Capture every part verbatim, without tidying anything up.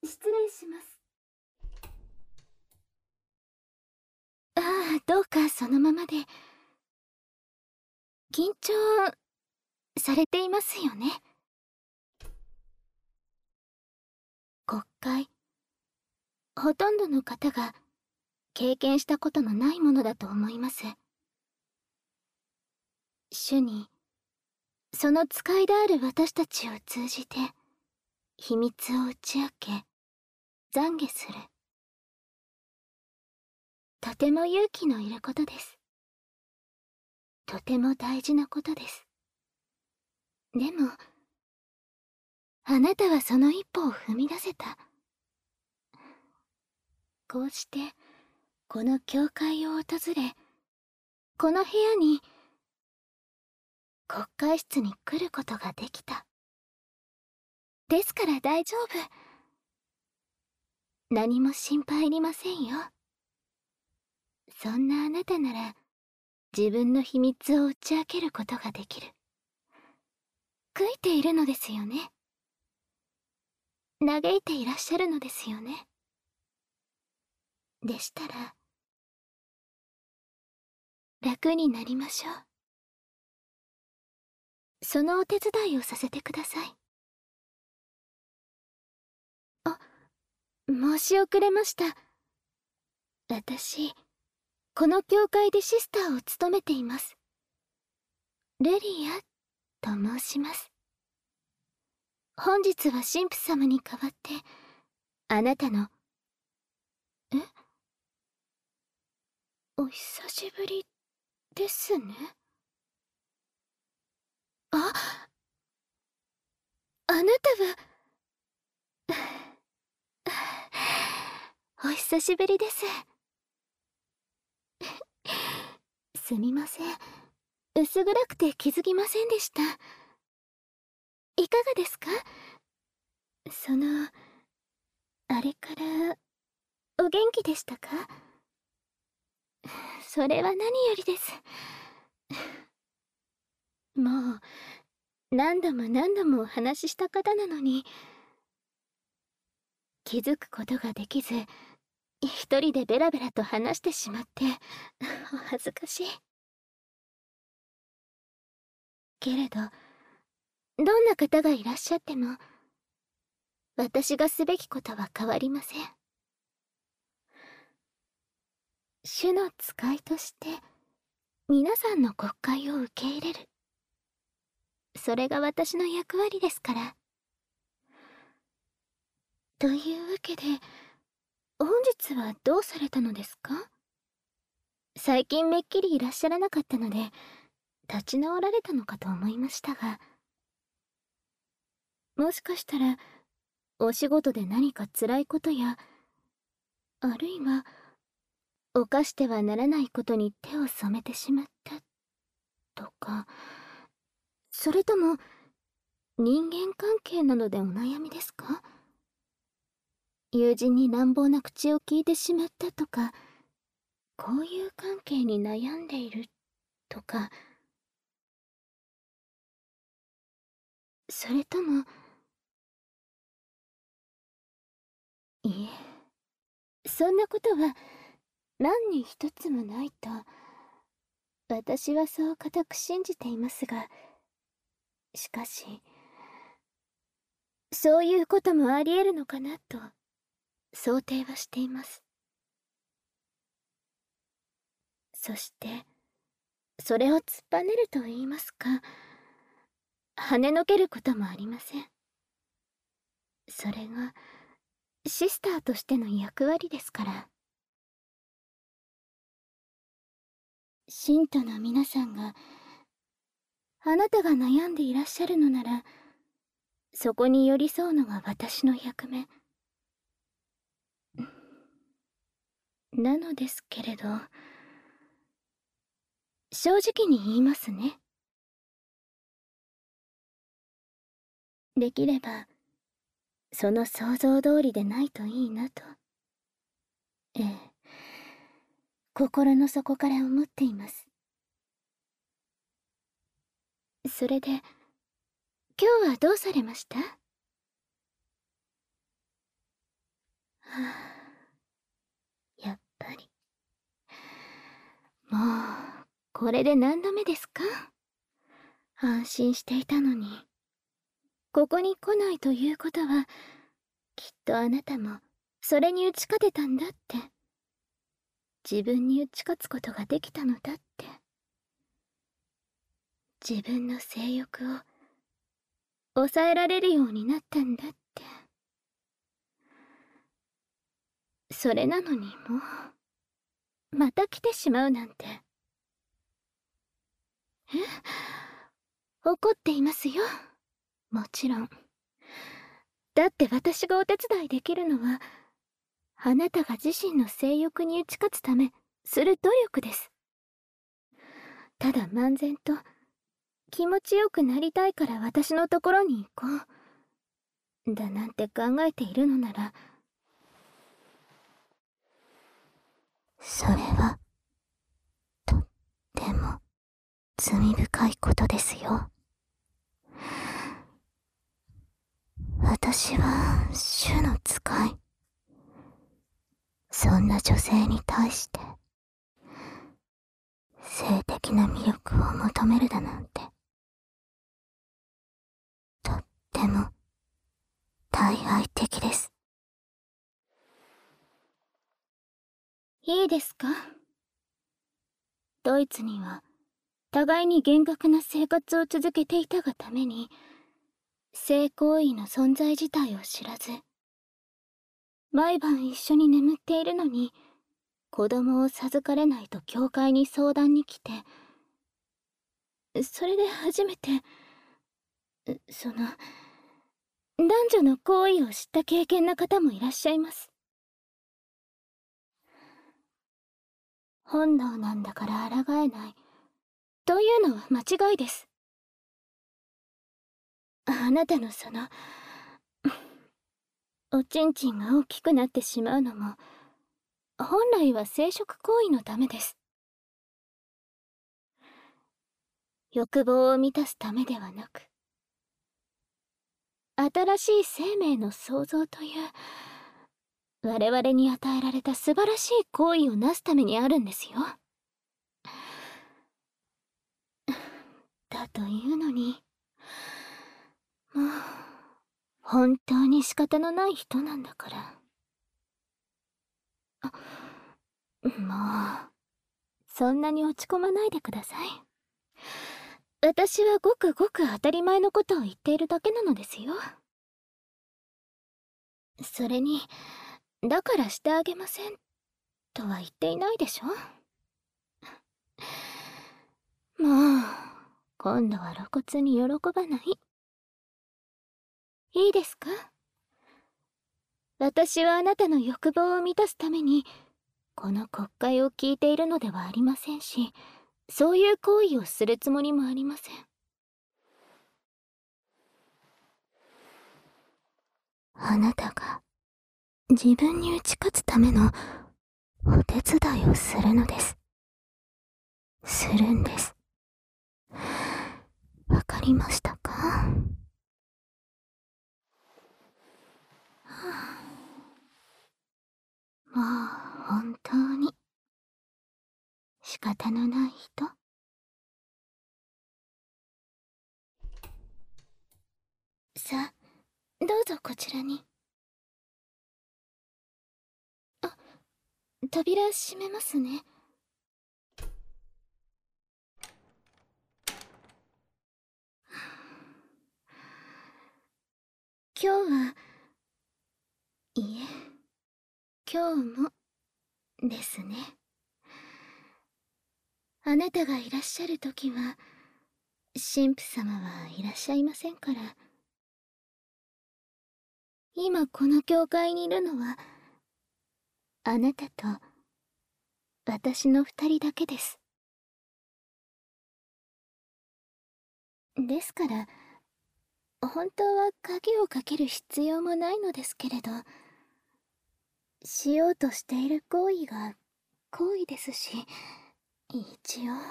失礼します。ああ、どうかそのままで。緊張されていますよね。国会、ほとんどの方が経験したことのないものだと思います。主に、その使いである私たちを通じて、秘密を打ち明け、懺悔する。とても勇気のいることです。とても大事なことです。でも、あなたはその一歩を踏み出せた。こうして、この教会を訪れ、この部屋に、国会室に来ることができた。ですから大丈夫。何も心配いりませんよ。そんなあなたなら、自分の秘密を打ち明けることができる。悔いているのですよね。嘆いていらっしゃるのですよね。でしたら、楽になりましょう。そのお手伝いをさせてください。あ、申し遅れました。私、この教会でシスターを務めています。ルリアと申します。本日は神父様に代わって、あなたの、え？お久しぶりですね。あ、あなたは、お久しぶりです。すみません。薄暗くて気づきませんでした。いかがですか？その、あれから、お元気でしたか？それは何よりです。もう、何度も何度もお話しした方なのに、気づくことができず、一人でベラベラと話してしまって、お恥ずかしい。けれど、どんな方がいらっしゃっても、私がすべきことは変わりません。主の使いとして、皆さんの国会を受け入れる。それが私の役割ですから。というわけで、本日はどうされたのですか？最近めっきりいらっしゃらなかったので、立ち直られたのかと思いましたが。もしかしたら、お仕事で何か辛いことや、あるいは、犯してはならないことに手を染めてしまった、とか、それとも、人間関係などでお悩みですか？友人に乱暴な口を聞いてしまったとか、交友関係に悩んでいる、とか、それとも、いえ、そんなことは何に一つもないと、私はそう固く信じていますが、しかし、そういうこともあり得るのかなと、想定はしています。そして、それを突っぱねると言いますか、跳ねのけることもありません。それが、シスターとしての役割ですから。信徒の皆さんが、あなたが悩んでいらっしゃるのなら、そこに寄り添うのが私の役目。なのですけれど、正直に言いますね。できれば、その想像通りでないといいなと。ええ、心の底から思っています。それで、今日はどうされました？ これで何度目ですか？安心していたのに。ここに来ないということは、きっとあなたもそれに打ち勝てたんだって。自分に打ち勝つことができたのだって。自分の性欲を抑えられるようになったんだって。それなのにもうまた来てしまうなんて。え？怒っていますよ。もちろん。だって私がお手伝いできるのは、あなたが自身の性欲に打ち勝つためする努力です。ただ漫然と気持ちよくなりたいから私のところに行こうだなんて考えているのなら、それはとっても罪深いことですよ。私は主の使い。そんな女性に対して性的な魅力を求めるだなんて、とっても対愛的です。いいですか？ドイツには互いに厳格な生活を続けていたがために、性行為の存在自体を知らず、毎晩一緒に眠っているのに子供を授かれないと教会に相談に来て、それで初めてその男女の行為を知った経験な方もいらっしゃいます。本能なんだから抗えないというのは間違いです。あなたのそのおちんちんが大きくなってしまうのも本来は生殖行為のためです。欲望を満たすためではなく、新しい生命の創造という我々に与えられた素晴らしい行為をなすためにあるんですよ。だというのに、もう本当に仕方のない人なんだから。あ、もうそんなに落ち込まないでください。私はごくごく当たり前のことを言っているだけなのですよ。それに、だからしてあげませんとは言っていないでしょ。もう今度は露骨に喜ばない。いいですか？私はあなたの欲望を満たすためにこの国会を聞いているのではありませんし、そういう行為をするつもりもありません。あなたが自分に打ち勝つためのお手伝いをするのです。するんです。わかりましたか？もう本当に仕方のない人。さあ、どうぞこちらに。あ、扉閉めますね。今日は、いえ、今日もですね。あなたがいらっしゃるときは神父様はいらっしゃいませんから。今この教会にいるのはあなたと私の二人だけです。ですから本当は鍵をかける必要もないのですけれど、しようとしている行為が行為ですし、一応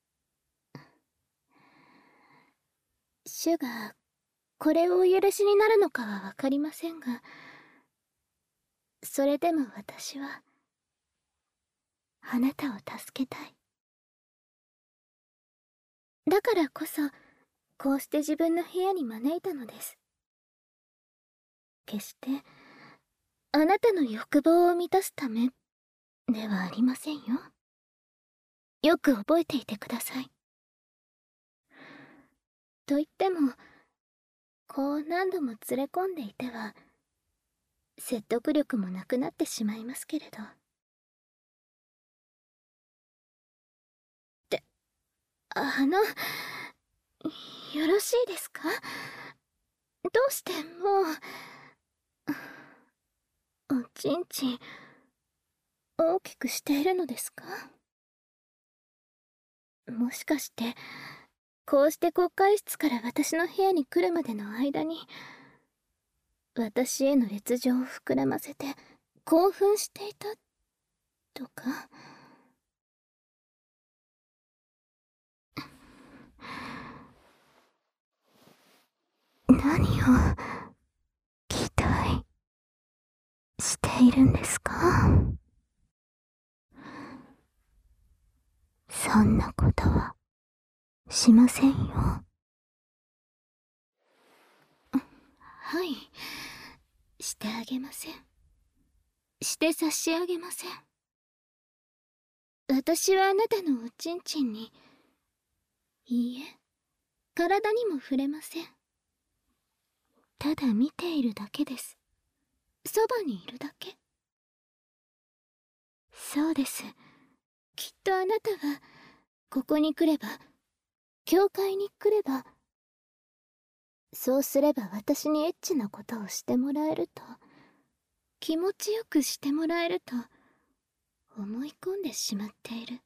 主がこれをお許しになるのかは分かりませんが、それでも私はあなたを助けたい。 だからこそ、こうして自分の部屋に招いたのです。決して、あなたの欲望を満たすため、ではありませんよ。よく覚えていてください。と言っても、こう何度も連れ込んでいては、説得力もなくなってしまいますけれど。って、あの、よろしいですか？どうしてもう、おちんちん、大きくしているのですか？もしかして、こうして国会室から私の部屋に来るまでの間に、私への烈情を膨らませて興奮していたとか。何を期待しているんですか？そんなことはしませんよ。はい、してあげません。して差し上げません。私はあなたのおちんちんに、いいえ、体にも触れません。ただ見ているだけです。そばにいるだけ。そうです。きっとあなたは、ここに来れば、教会に来れば、そうすれば私にエッチなことをしてもらえると、気持ちよくしてもらえると、思い込んでしまっている。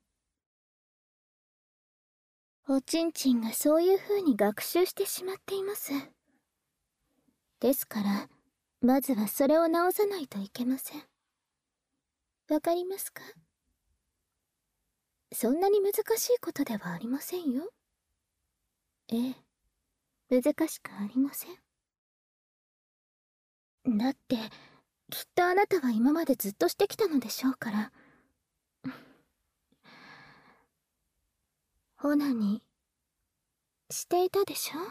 おちんちんがそういう風に学習してしまっています。ですから、まずはそれを直さないといけません。わかりますか？そんなに難しいことではありませんよ。ええ、難しくありません。だって、きっとあなたは今までずっとしてきたのでしょうから。オナニー、していたでしょ？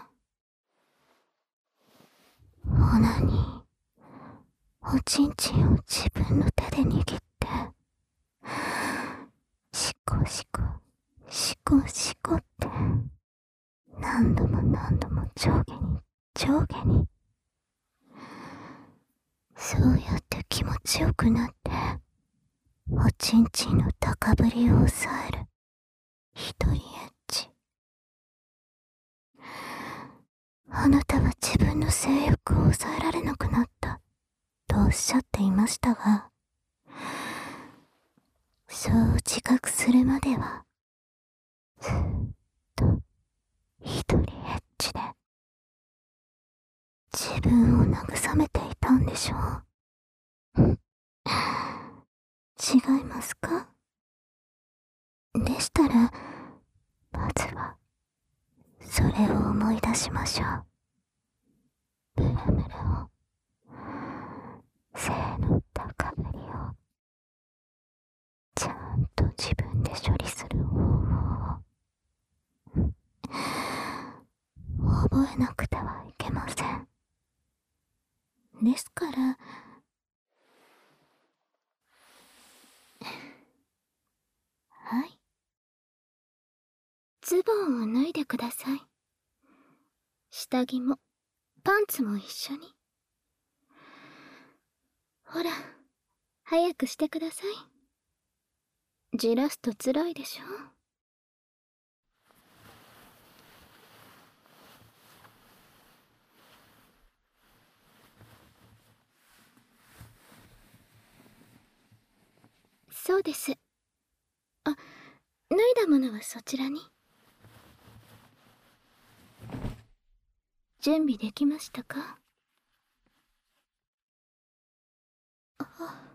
オナニー、おちんちんを自分の手で握って、シコシコ、シコシコって、何度も何度も上下に、上下に。そうやって気持ちよくなって、おちんちんの高ぶりを抑える。一人エッチ。あなたは自分の性欲を抑えられなくなったとおっしゃっていましたが、そう自覚するまではずっと一人エッチで自分を慰めていたんでしょう。違いますか？でしたら、まずはそれを思い出しましょう。ブレムレを、性の高ぶりをちゃんと自分で処理する方法を覚えなくてはいけません。ですから、はい。ズボンを脱いでください。下着も、パンツも一緒に。ほら、早くしてください。じらすと辛いでしょ。そうです。あ、脱いだものはそちらに。準備できましたか？あ、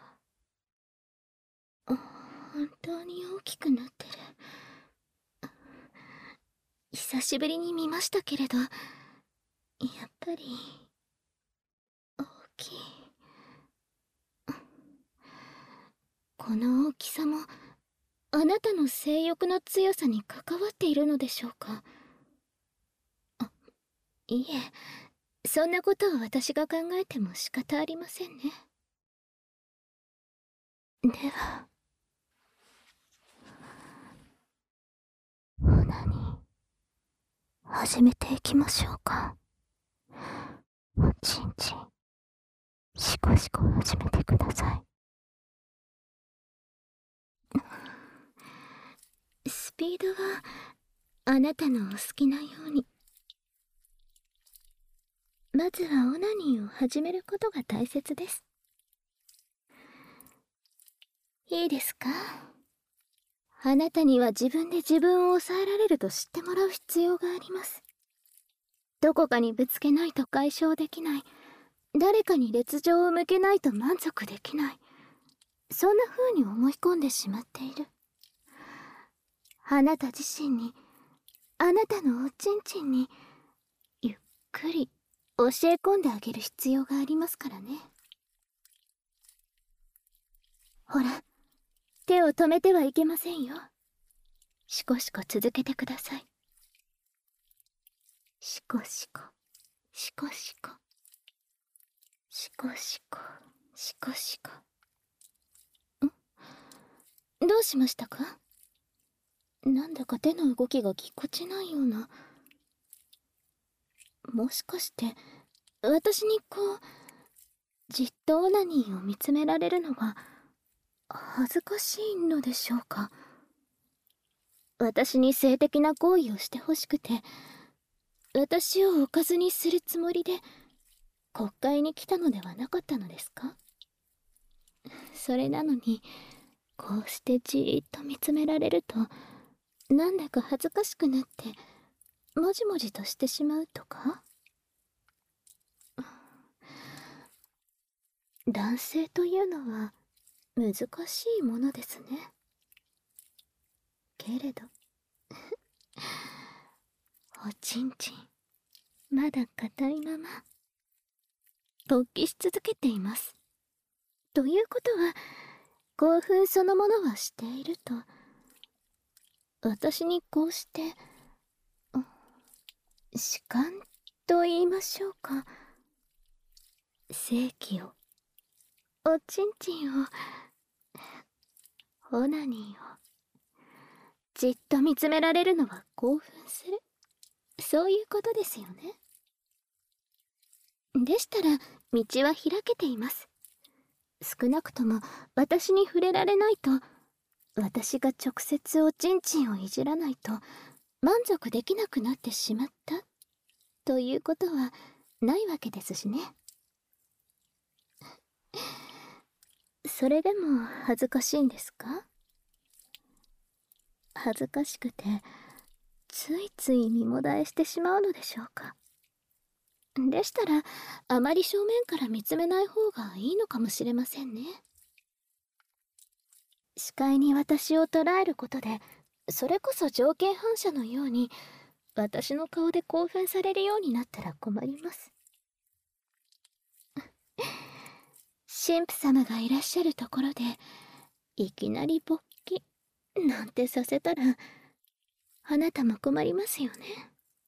本当に大きくなってる。久しぶりに見ましたけれど、やっぱり大きい。この大きさもあなたの性欲の強さに関わっているのでしょうか。あ、いえ、そんなことは私が考えても仕方ありませんね。では、オナニー始めていきましょうか。おちんちんシコシコ始めてください。スピードはあなたのお好きなように。まずはオナニーを始めることが大切です。いいですか？あなたには自分で自分を抑えられると知ってもらう必要があります。どこかにぶつけないと解消できない、誰かに烈情を向けないと満足できない、そんな風に思い込んでしまっている。あなた自身に、あなたのおちんちんにゆっくり教え込んであげる必要がありますからね。ほら、手を止めてはいけませんよ。シコシコ続けてください。シコシコ、シコシコ、シコシコ、シコシコ。ん？どうしましたか？なんだか手の動きがぎこちないような。もしかして、私にこう、じっとオナニーを見つめられるのは、恥ずかしいのでしょうか。私に性的な行為をしてほしくて、私をおかずにするつもりで、国会に来たのではなかったのですか？それなのに、こうしてじーっと見つめられると、なんだか恥ずかしくなって、もじもじとしてしまうとか？男性というのは難しいものですね。けれどおちんちんまだ硬いまま勃起し続けています。ということは興奮そのものはしていると、私にこうして弛緩と言いましょうか、性器を、おちんちんを、オナニーをじっと見つめられるのは興奮する、そういうことですよね。でしたら道は開けています。少なくとも私に触れられないと、私が直接おちんちんをいじらないと満足できなくなってしまったということはないわけですしね。それでも恥ずかしいんですか？恥ずかしくてついつい身もだえしてしまうのでしょうか。でしたらあまり正面から見つめない方がいいのかもしれませんね。視界に私を捉えることで、それこそ条件反射のように私の顔で興奮されるようになったら困ります。神父様がいらっしゃるところでいきなり勃起なんてさせたらあなたも困りますよね。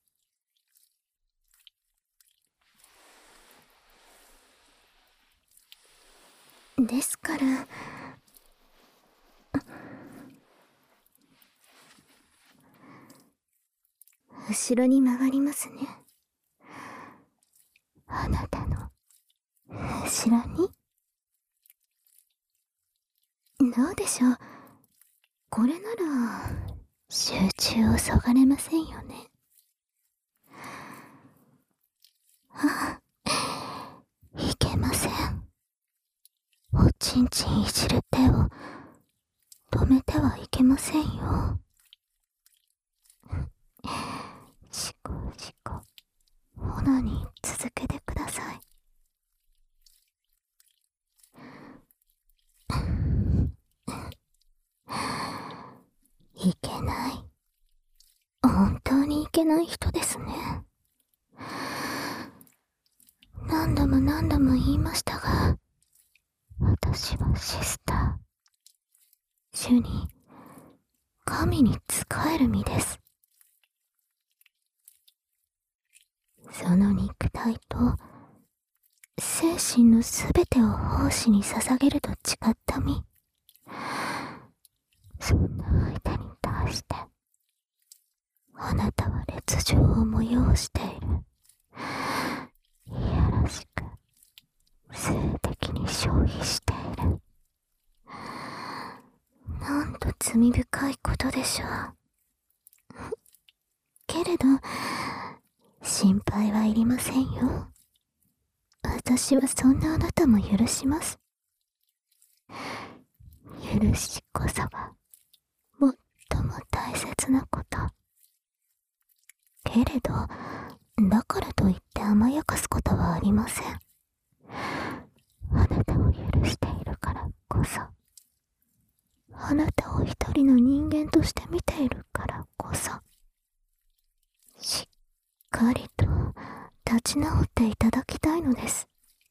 ですから後ろに回りますね。あなたの後ろに。どうでしょう、これなら集中をそがれませんよね。あ、いけません。おちんちんいじる手を止めてはいけませんよ。シコシコオナニー続けてください。いけない。本当にいけない人ですね。何度も何度も言いましたが、私はシスター、主に神に仕える身です。その肉体と精神のすべてを奉仕に捧げると誓った身。そんな相手に対してあなたは劣情を催している。いやらしく性的に消費している。なんと罪深いことでしょう。けれど心配はいりませんよ。私はそんなあなたも許します。許しこそが最も大切なこと。けれどだからといって甘やかすことはありません。あなたを許しているからこそ、あなたを一人の人間として見ているからこそ、しっかりと立ち直っていただきたいのです。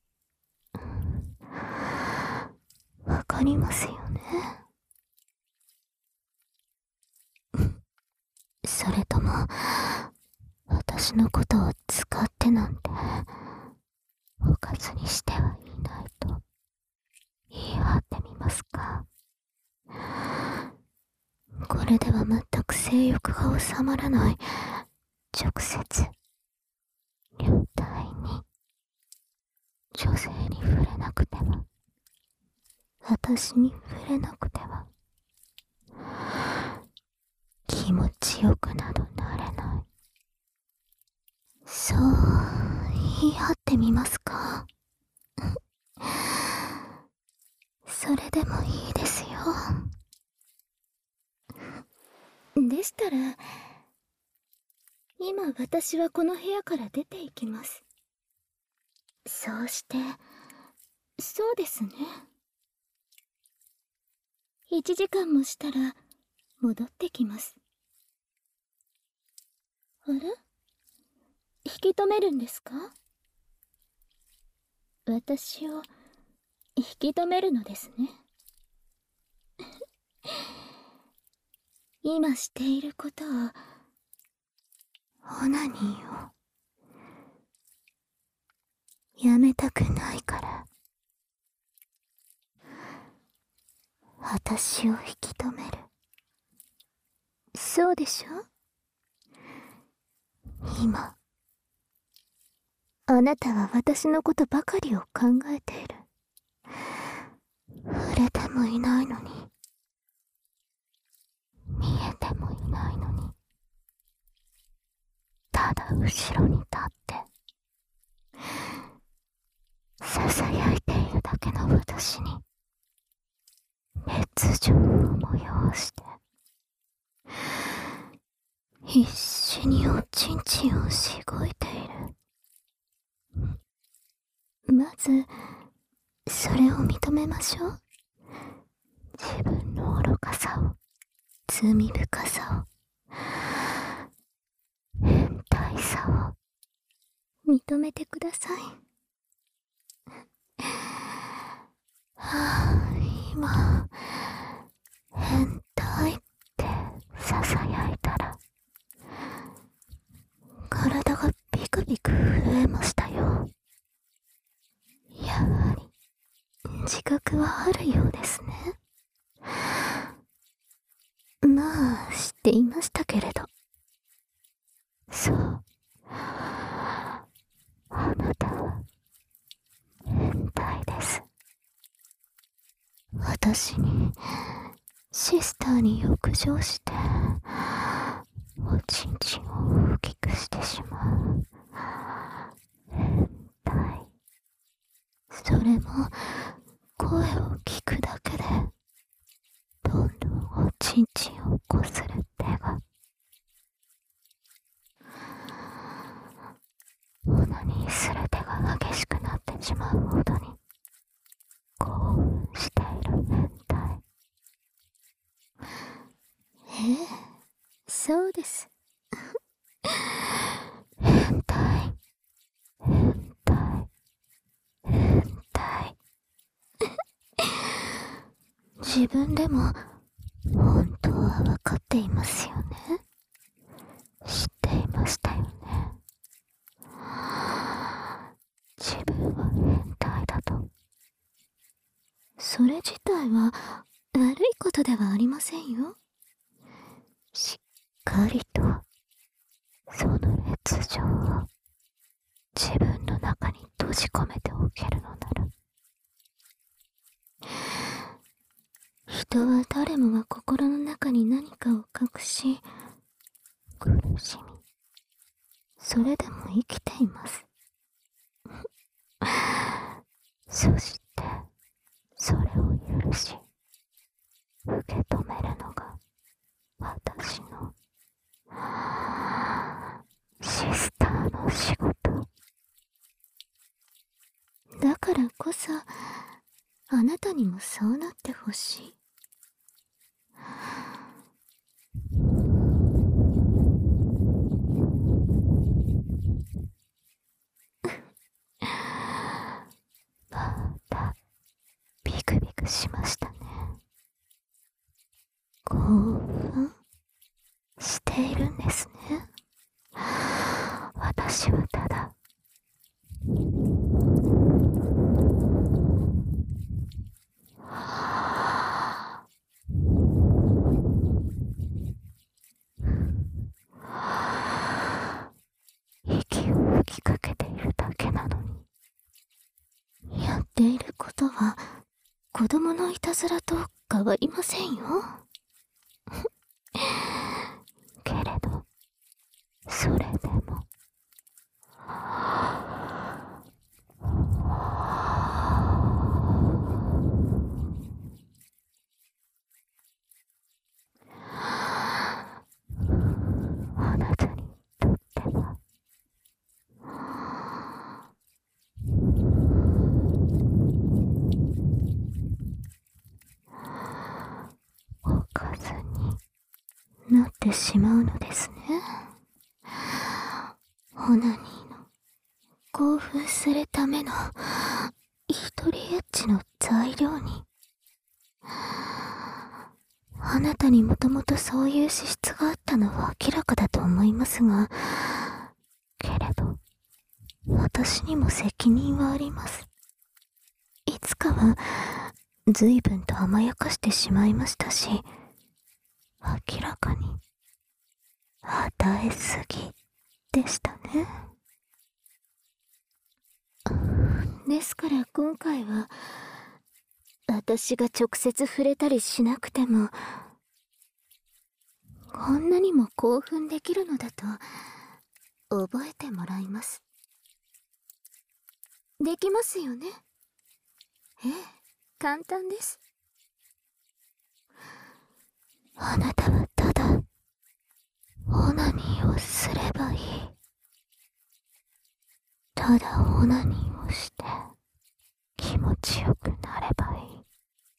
わかりますよね。それとも私のことを使ってなんておかずにしてはいないと言い張ってみますか。これでは全く性欲が収まらない。直接両体に女性に触れなくては、私に触れなくては気持ちよくなどなれない。そう言い張ってみますか。それでもいいですよ。でしたら今私はこの部屋から出て行きます。そうして、そうですね。一時間もしたら戻ってきます。あれ？引き止めるんですか？私を引き止めるのですね。今していることを、オナニーをやめたくないから。私を引き止める。そうでしょ？今あなたは私のことばかりを考えている。触れてもいないのに、見えてもいないのに、ただ後ろに立ってささやいているだけの私に熱情を催して、必死におちんちんをしごいている。まずそれを認めましょう。自分の愚かさを、罪深さを、変態さを認めてください。はあ、今変態ってささやいたら体がビクビク震えましたよ。やはり自覚はあるようですね。まあ知っていましたけれど。そう、あなたは変態です。私にシスターに浴場しておちんちんを大きくしてしまう変態。それも声を聞くだけでどんどんおちんちんをこする手が、オナニーする手が激しくなってしまうほどに興奮している変態。ええ、そうです。変態、変態、変態。自分でも本当はは分かっていますよね。知っていましたよね。自分は変態だと。それ自体は悪いことではありませんよ。しっかりとその熱情を自分の中に閉じ込めておけるのなら。人は誰もが心の中に何かを隠し、苦しみ、それでも生きています。そしてそれを許し受け止めるのが私のシスターの仕事だからこそ、あなたにもそうなってほしい。またビクビクしましたね。興奮しているんですね。私はただ息を吹きかけているだけなのに、やっていることは子供のいたずらと変わりませんよ。けれどそれでもあなたにとってはおかずになってしまうのですね。オナニーの興奮するための一人エッチの材料に。あなたにもともとそういう資質があったのは明らかだと思いますが、けれど私にも責任はあります。いつかは随分と甘やかしてしまいましたし、明らかに与えすぎでしたね。ですから今回は私が直接触れたりしなくてもこんなにも興奮できるのだと覚えてもらいます。できますよね。ええ、簡単です。あなたはただオナニーをすればいい。ただオナニーをして気持ちよくなればいい。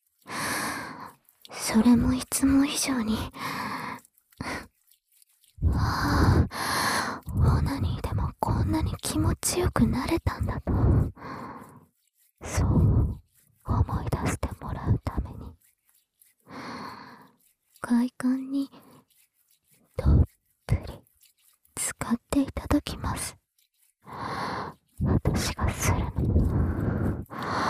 それもいつも以上にああ、オナニーでもこんなに気持ちよくなれたんだと、そう思い出してもらうために快感にどっぷり使っていただきます。私がするの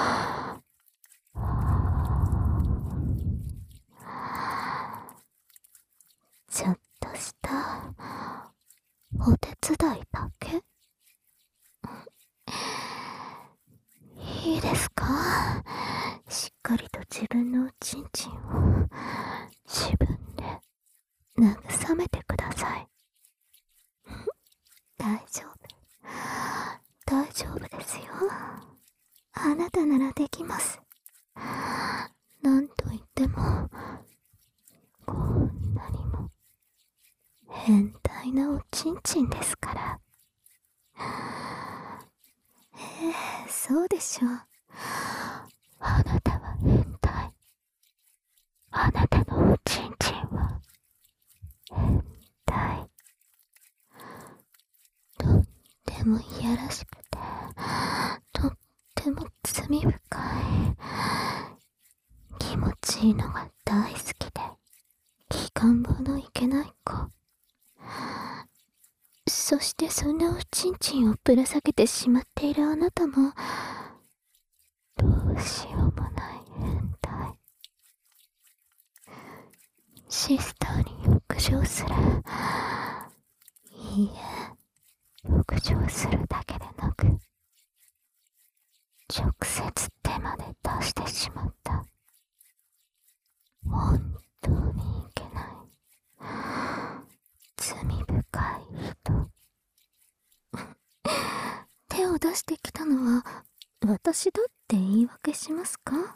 ちょっとしたお手伝いだけ。いいですか？しっかりと自分のおちんちんを自分で慰めてください。大丈夫。大丈夫ですよ。あなたならできます。なんと言ってもこんなにも変態なおちんちんですから。ええ、そうでしょう。あなたは変態。あなたのおちんちんは変態。とってもいやらしくて、とっても罪深い。気持ちいいのが大好きで、気が赤ん坊のいけない子。そしてそんなおちんちんをぶら下げてしまっているあなたも、どうしようもない変態。シスターに浴場する。いいえ、浴場するだけでなく、直接手まで出してしまった。本当にいけない。罪深い人。手を出してきたのは私だって言い訳しますか？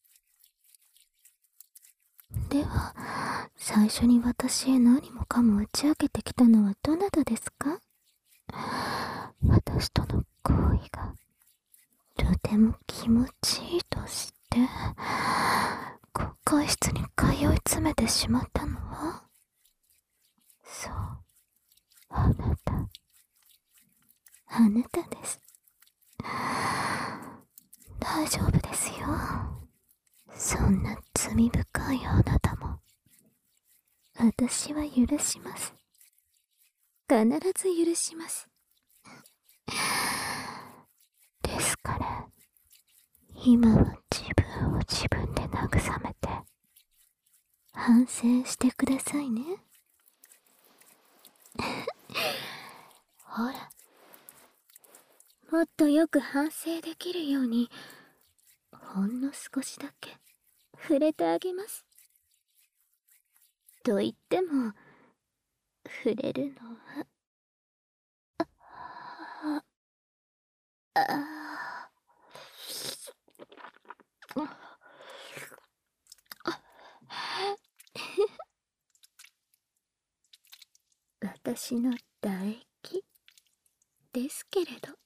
では、最初に私へ何もかも打ち明けてきたのはどなたですか？私との行為がとても気持ちいいと知って、公会室に通い詰めてしまったのは、そう、あなた。あなたです。大丈夫ですよ。そんな罪深いあなたも、私は許します。必ず許します。ですから、今は自分を自分で慰めて、反省してくださいね。ほら、もっとよく反省できるように、ほんの少しだけ触れてあげます。と言っても、触れるのは、あ、あ、あ、私の唾液ですけれど。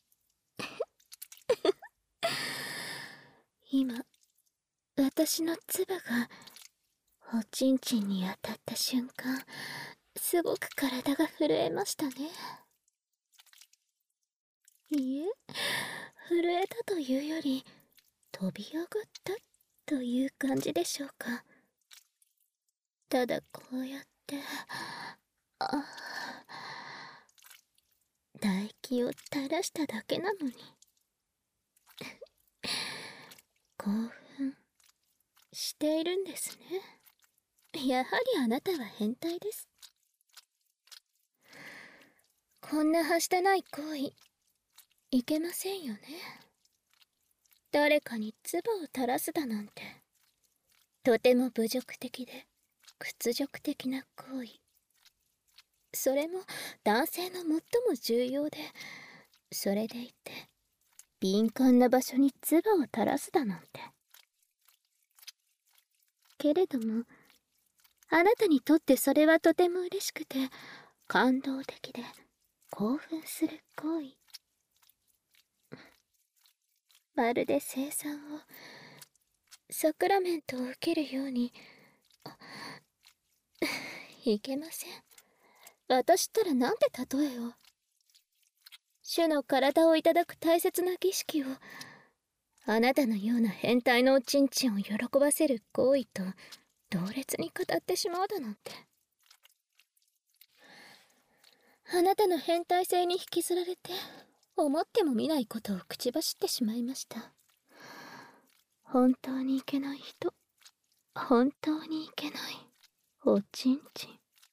今、私の唾がおちんちんに当たった瞬間、すごく体が震えましたね。いえ、震えたというより、飛び上がったという感じでしょうか。ただこうやって、あ、唾液を垂らしただけなのに。興奮しているんですね。やはりあなたは変態です。こんなはしたない行為、いけませんよね。誰かに唾を垂らすだなんて、とても侮辱的で屈辱的な行為。それも男性の最も重要で、それでいて敏感な場所に唾を垂らすだなんて。けれども、あなたにとってそれはとても嬉しくて感動的で興奮する行為。まるで聖餐を、サクラメントを受けるように。いけません。私ったらなんて例えを。主の体をいただく大切な儀式を、あなたのような変態のおちんちんを喜ばせる行為と同列に語ってしまうだなんて。あなたの変態性に引きずられて、思っても見ないことを口走ってしまいました。本当にいけない人、本当にいけないおちんちん。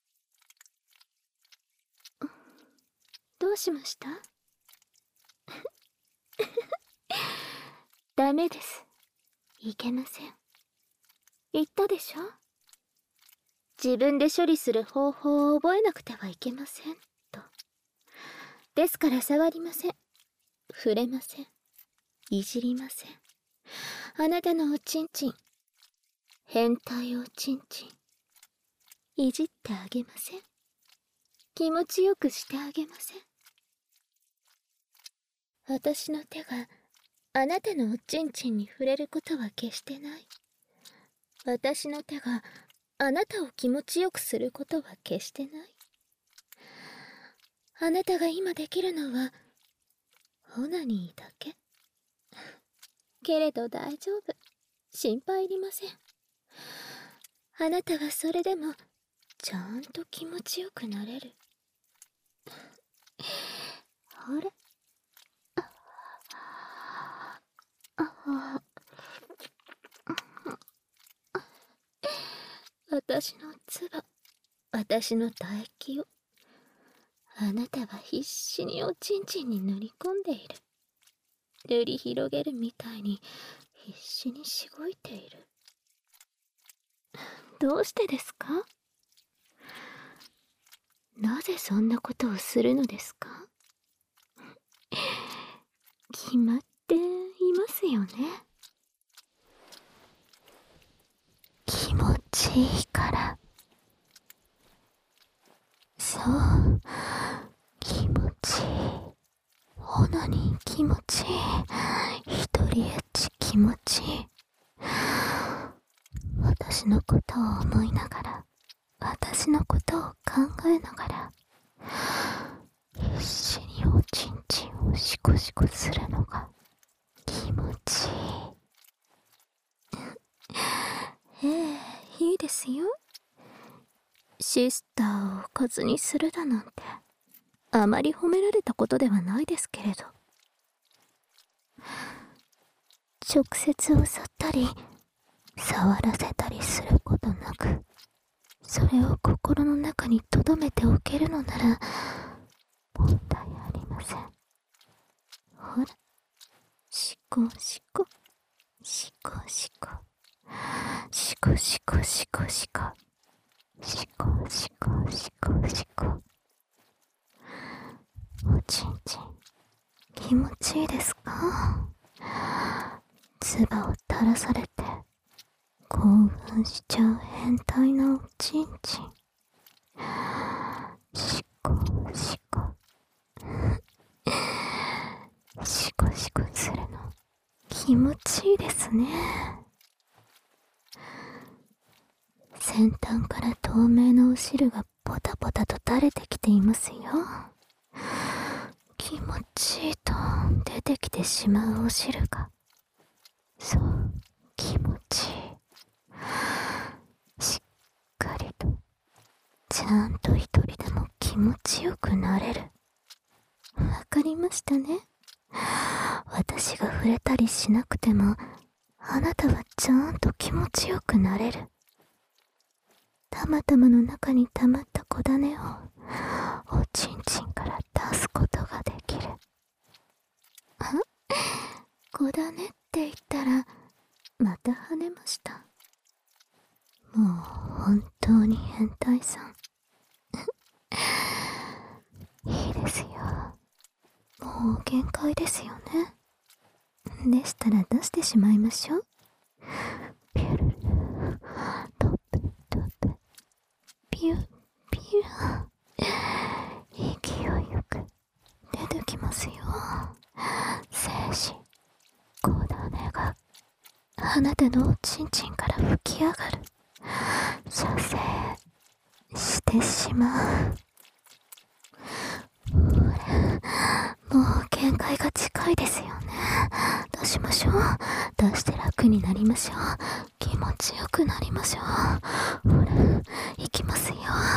どうしました？ダメです。いけません。言ったでしょ？自分で処理する方法を覚えなくてはいけませんと。ですから触りません。触れません。いじりません。あなたのおちんちん、変態おちんちん、いじってあげません。気持ちよくしてあげません。私の手があなたのおちんちんに触れることは決してない。私の手があなたを気持ちよくすることは決してない。あなたが今できるのはオナニーだけ。けれど大丈夫。心配いりません。あなたはそれでもちゃんと気持ちよくなれる。あれ、あ、私の唾、私の唾液を、あなたは必死におちんちんに塗り込んでいる。塗り広げるみたいに必死にしごいている。どうしてですか？なぜそんなことをするのですか？決まっていますよね。気持ちいいから。そう、気持ちいい。オナニー気持ちいい。一人エッチ気持ちいい。私のことを思いながら、私のことを考えながら、必死におちんちんをシコシコするのが気持ちいい。ええ、いいですよ。シスターをおかずにするだなんて、あまり褒められたことではないですけれど。直接襲ったり、触らせたりすることなく、それを心の中に留めておけるのなら、問題ありません。ほら、しこしこ、しこしこ、しこしこしこしこ、しこしこしこしこ。おちんちん、気持ちいいですか？唾を垂らされて、興奮しちゃう変態なおちんちん。しこしこ、シコシコするの気持ちいいですね。先端から透明なお汁がポタポタと垂れてきていますよ。気持ちいいと出てきてしまうお汁が、そう、気持ちいい。しっかりと、ちゃんと一人でも気持ちよくなれる。わかりましたね。私が触れたりしなくても、あなたはちゃんと気持ちよくなれる。たまたまの中に溜まった小種をおちんちんから出すことができる。あ、小種って言ったらまた跳ねました。もう本当に変態さん。いいですよ。もう限界ですよね。でしたら出してしまいましょう。ピュルル、トップトップ、ピュッピュッ、勢いよく出てきますよ。精子、小種があなたのおちんちんから吹き上がる。射精してしまう。もう限界が近いですよね。出しましょう。出して楽になりましょう。気持ちよくなりましょう。ほら、いきますよ。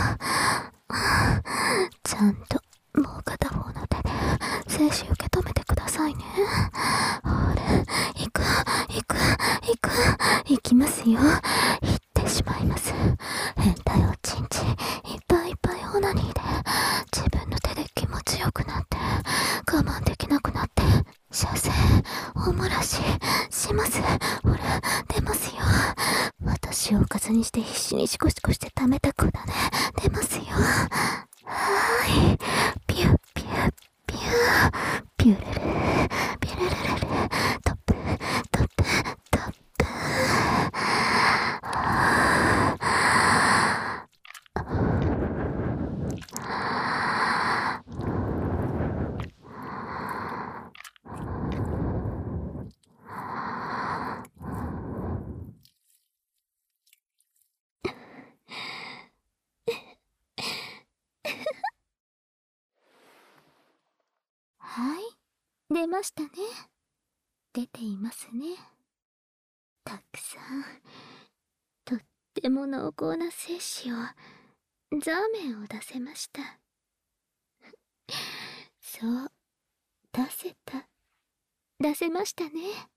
ちゃんともう片方の手で精子受け止めてくださいね。ほら、いく、いく、いく、いきますよ。いってしまいます。変態おちんちんいっぱいいっぱいオナニーで自分の手で気持ちよくなって、我慢できなくなって、射精お漏らしします。ほら、出ますよ。私をおかずにして必死にシコシコして溜めた子だね。出ますよ。はーい。ピュッピュッピュー、ピュルル、ピュルルルル、トップ、トップ、トップ。はい、出ましたね。出ていますね。たくさん、とっても濃厚な精子をザーメンを出せました。そう、出せた。出せましたね。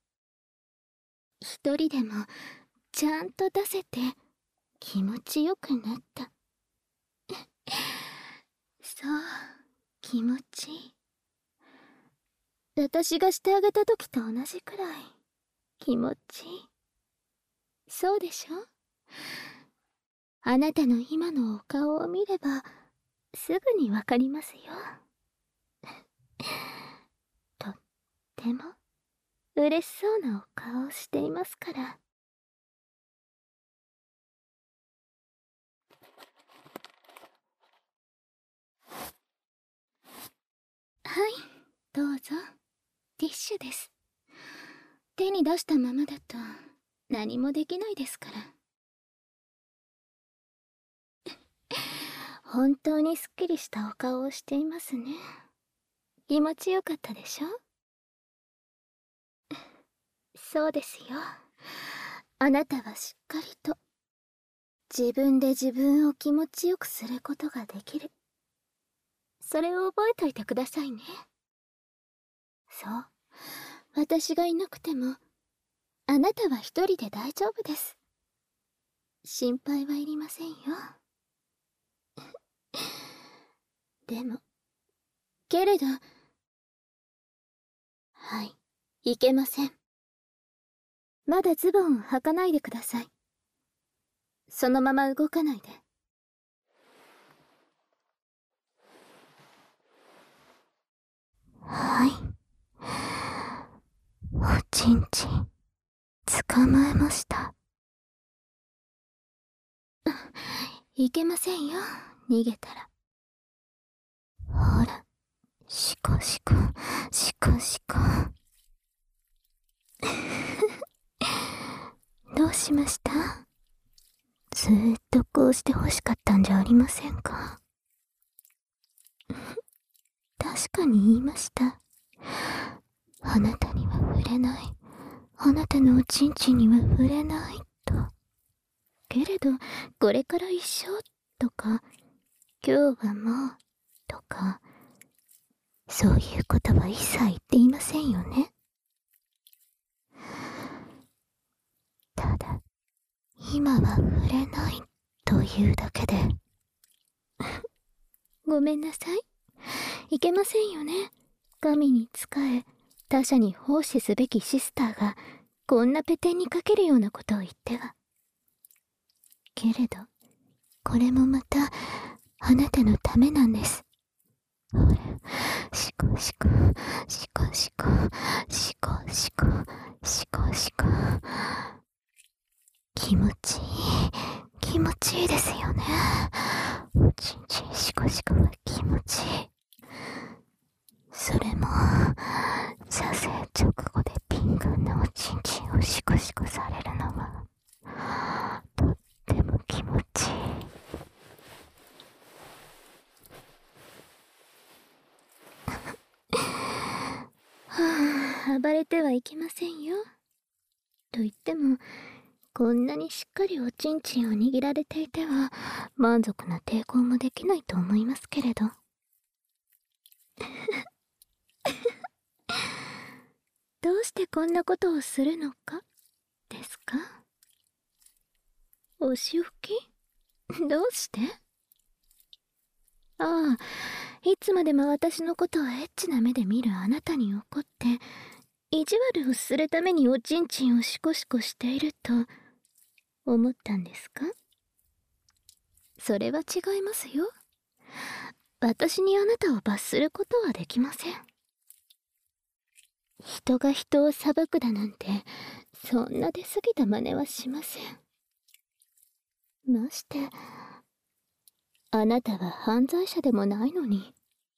一人でもちゃんと出せて気持ちよくなった。そう、気持ちいい。私がしてあげた時と同じくらい気持ちいい。そうでしょ？あなたの今のお顔を見ればすぐにわかりますよ。とっても嬉しそうなお顔をしていますから。はい、どうぞ。ティッシュです。手に出したままだと何もできないですから。本当にすっきりしたお顔をしていますね。気持ちよかったでしょ？そうですよ。あなたはしっかりと自分で自分を気持ちよくすることができる。それを覚えといてくださいね。そう、私がいなくてもあなたは一人で大丈夫です。心配はいりませんよ。でもけれど、はい、いけません。まだズボンを履かないでください。そのまま動かないで。はい。おちんちん、捕まえました。いけませんよ、逃げたら。ほら、シコシコ、シコシコ。どうしました？ずーっとこうして欲しかったんじゃありませんか？確かに言いました。あなたには触れない。あなたのおちんちんには触れないと。けれど、これから一生とか、今日はもうとか、そういうことは一切言っていませんよね。ただ、今は触れないというだけで。ごめんなさい。いけませんよね。神に仕え、他者に奉仕すべきシスターが、こんなペテンにかけるようなことを言っては。けれど、これもまた、あなたのためなんです。ほら、シコシコ、シコシコ、シコシコ、シコシコ。気持ちいい、気持ちいいですよね。おちんちんシコシコは気持ちいい。それも、射精直後でピンクなおちんちんをシコシコされるのは、とっても気持ちいい。はあ、暴れてはいけませんよ。と言っても、こんなにしっかりおちんちんを握られていては、満足な抵抗もできないと思いますけれど。どうしてこんなことをするのか、ですか？お仕置き？どうして？ああ、いつまでも私のことをエッチな目で見るあなたに怒って、意地悪をするためにおちんちんをシコシコしていると思ったんですか？それは違いますよ。私にあなたを罰することはできません。人が人を裁くだなんて、そんな出過ぎた真似はしません。まして、あなたは犯罪者でもないのに。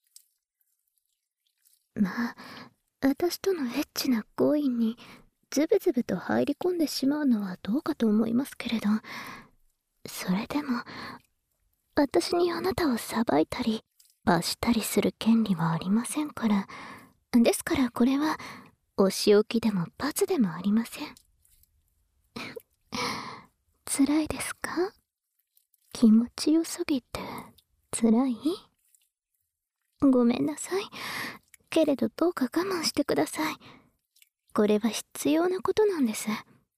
まあ、私とのエッチな行為にズブズブと入り込んでしまうのはどうかと思いますけれど、それでも、私にあなたを裁いたり、罰したりする権利はありませんから。ですからこれは、お仕置きでも罰でもありません。辛いですか？ 気持ちよすぎてつらい？ごめんなさい。けれどどうか我慢してください。これは必要なことなんです。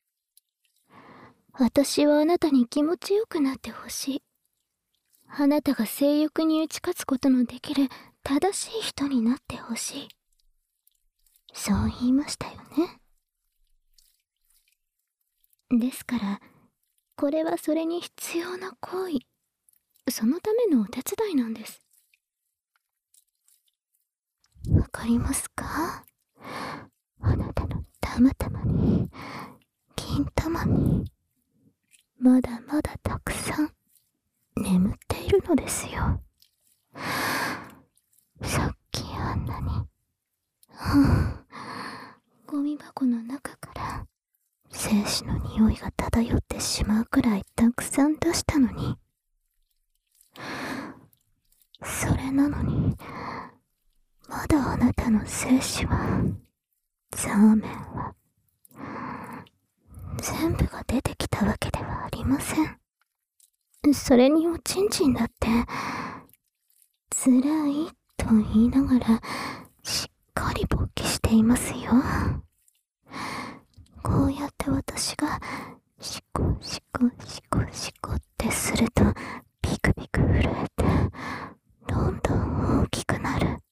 私はあなたに気持ちよくなってほしい。あなたが性欲に打ち勝つことのできる正しい人になってほしい。そう言いましたよね。ですから、これはそれに必要な行為。そのためのお手伝いなんです。わかりますか？あなたの玉玉に、金玉に、まだまだたくさん眠っているのですよ。さっきあんなに、はあ、ゴミ箱の中から精子の匂いが漂ってしまうくらいたくさん出したのに、それなのに、まだあなたの精子は、ザーメンは、全部が出てきたわけではありません。それにおちんちんだって、辛いと言いながら、しっかり勃起していますよ。こうやって私が、シコシコシコシコってすると、ピクピク震えて、どんどん大きくなる。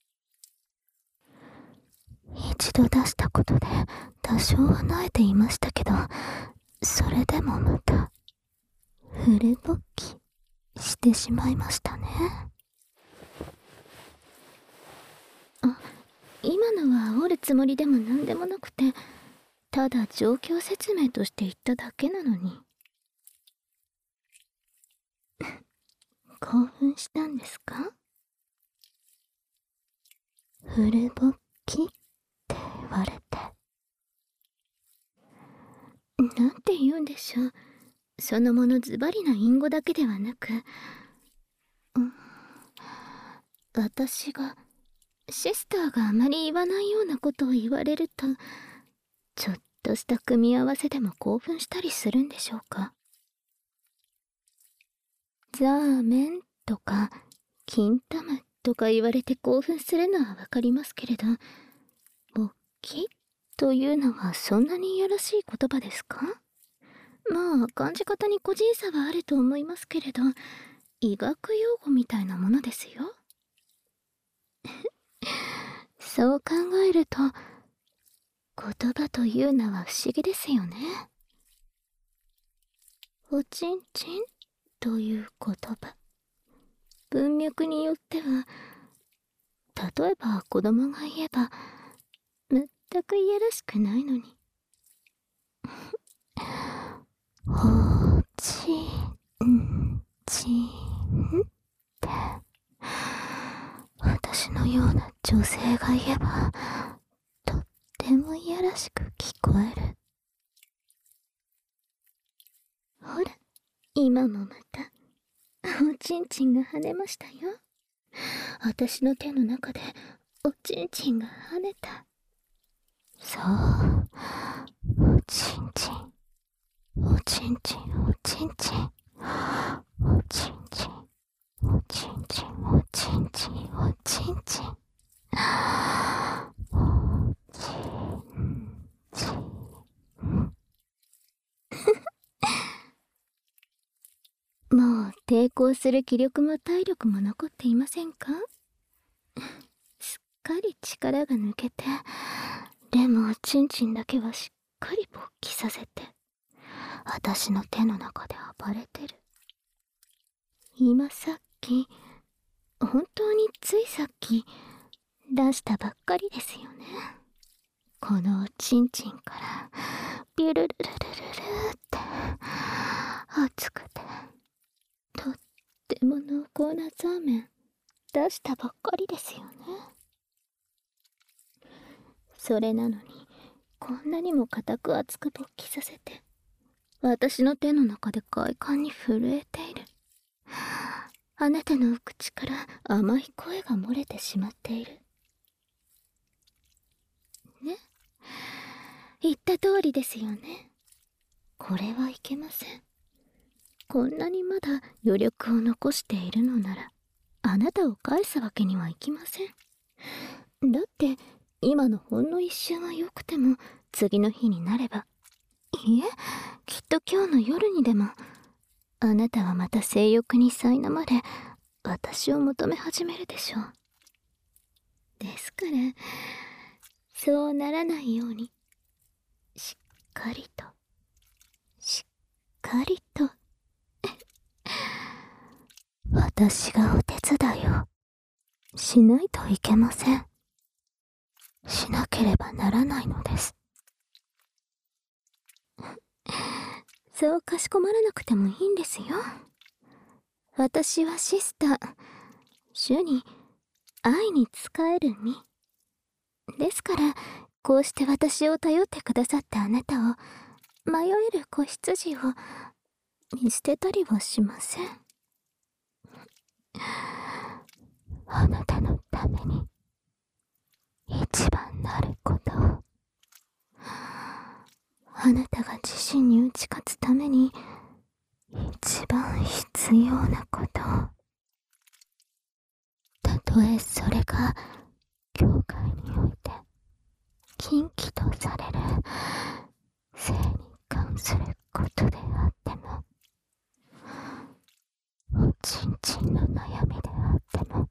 一度出したことで多少は萎えていましたけど、それでもまたフル勃起してしまいましたね。あ、今のは煽るつもりでも何でもなくて、ただ状況説明として言っただけなのに。興奮したんですか？フル勃起って言われて。なんて言うんでしょう。そのものズバリな隠語だけではなく、うん、私が、シスターがあまり言わないようなことを言われると、ちょっとした組み合わせでも興奮したりするんでしょうか。ザーメンとか、金玉とか言われて興奮するのはわかりますけれど、勃起というのはそんなにいやらしい言葉ですか？まあ、感じ方に個人差はあると思いますけれど、医学用語みたいなものですよ。そう考えると、言葉というのは不思議ですよね。おちんちんという言葉。文脈によっては、例えば子供が言えば、全くいやらしくないのに。おちんちんって、私のような女性が言えば、とってもいやらしく聞こえる。ほら、今もまた、おちんちんが跳ねましたよ。私の手の中で、おちんちんが跳ねた。そう、おちんちん、おちんちん、おちんちん、おちんちん、おちんちん、おちんちん、おちんちん、おちんちん。もう抵抗する気力も体力も残っていませんか？すっかり力が抜けて、でもおちんちんだけはしっかり勃起させて、私の手の中で暴れてる。今さっき、本当についさっき、出したばっかりですよね。このおちんちんから、ビュルルルルルルって、熱くて、とっても濃厚なザーメン、出したばっかりですよね。それなのに、こんなにも固く熱く勃起させて、私の手の中で快感に震えている。あなたのお口から甘い声が漏れてしまっている。ね。言った通りですよね。これはいけません。 こんなにまだ余力を残しているのなら、あなたを返すわけにはいきません。だって今のほんの一瞬は良くても、次の日になれば、いえ、きっと今日の夜にでも、あなたはまた性欲に苛まれ、私を求め始めるでしょう。ですから、そうならないように、しっかりと、しっかりと、私がお手伝いをしないといけません。しなければならないのです。そうかしこまらなくてもいいんですよ。私はシスター、主に愛に仕える身。ですから、こうして私を頼ってくださったあなたを、迷える子羊を見捨てたりはしません。あなたのために一番なることを、あなたが自身に打ち勝つために一番必要なことを、たとえそれが教会において禁忌とされる性に関することであっても、おちんちんの悩みであっても、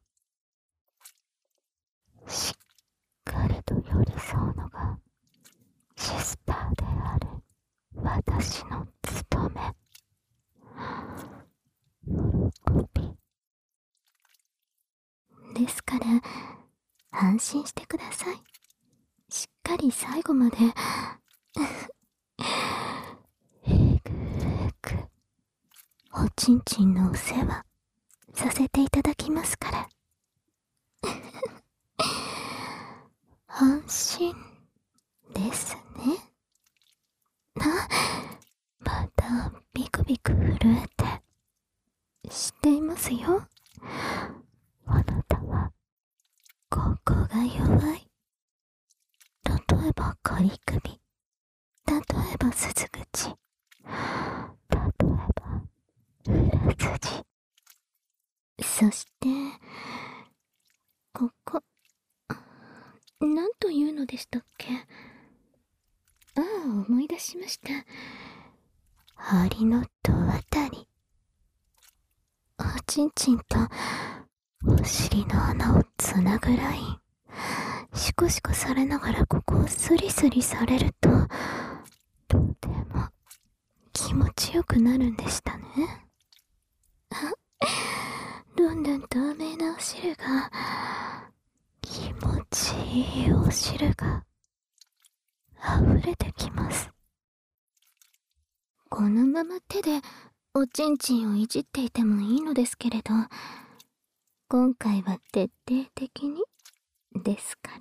しっかりと寄り添うのがシスターである私の務め、喜びですから、安心してください。しっかり最後までえぐーくおちんちんのお世話させていただきますから安心ですね。あ、またビクビク震えて知っていますよ。あなたはここが弱い。例えば仮首、例えば鈴口、例えば裏筋、そしてここ、なんというのでしたっけ。ああ、思い出しました。針の戸あたり。おちんちんとお尻の穴をつなぐライン。シコシコされながらここをスリスリされると、とても気持ちよくなるんでしたね。どんどん透明なお汁が、気持ちいいお汁が溢れてきます。このまま手でおちんちんをいじっていてもいいのですけれど、今回は徹底的にですから。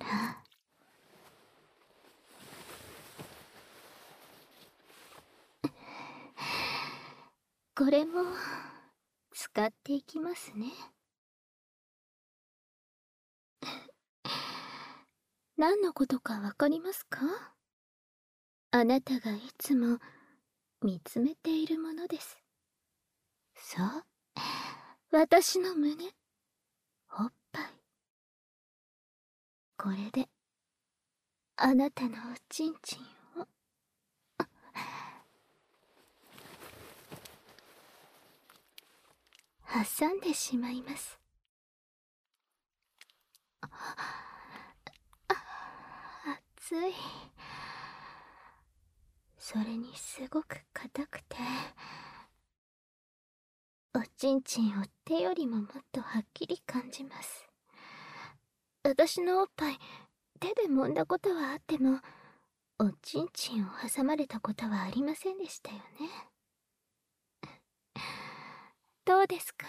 これも使っていきますね。何のことかわかりますか？あなたがいつも見つめているものです。そう、私の胸、おっぱい。これであなたのおちんちんを挟んでしまいます。熱い。それにすごく硬くて、おちんちんを手よりももっとはっきり感じます。私のおっぱい手で揉んだことはあっても、おちんちんを挟まれたことはありませんでしたよね。どうですか？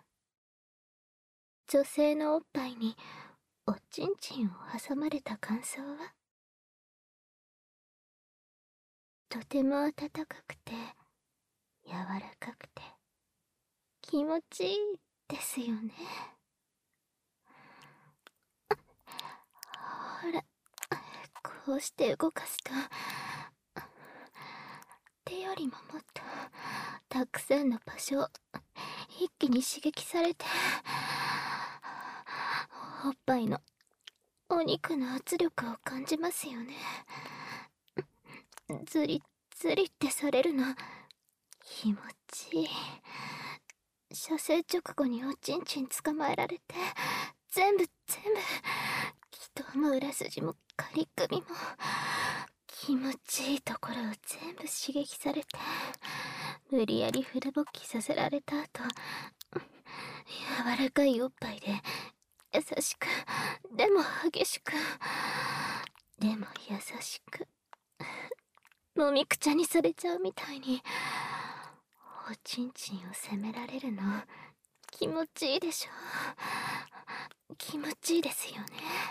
女性のおっぱいにおちんちんを挟まれた感想は？とても温かくて柔らかくて気持ちいいですよね。ほら、こうして動かすと、手よりももっとたくさんの場所を一気に刺激されて、おっぱいのお肉の圧力を感じますよね。ズリズリってされるの気持ちいい。射精直後におちんちん捕まえられて、全部全部気筒も裏筋もカリ首も気持ちいいところを全部刺激されて、無理やりフル勃起させられた後、柔らかいおっぱいで優しく、でも激しく、でも優しくもみくちゃにされちゃうみたいにおちんちんを責められるの気持ちいいでしょ。気持ちいいですよね。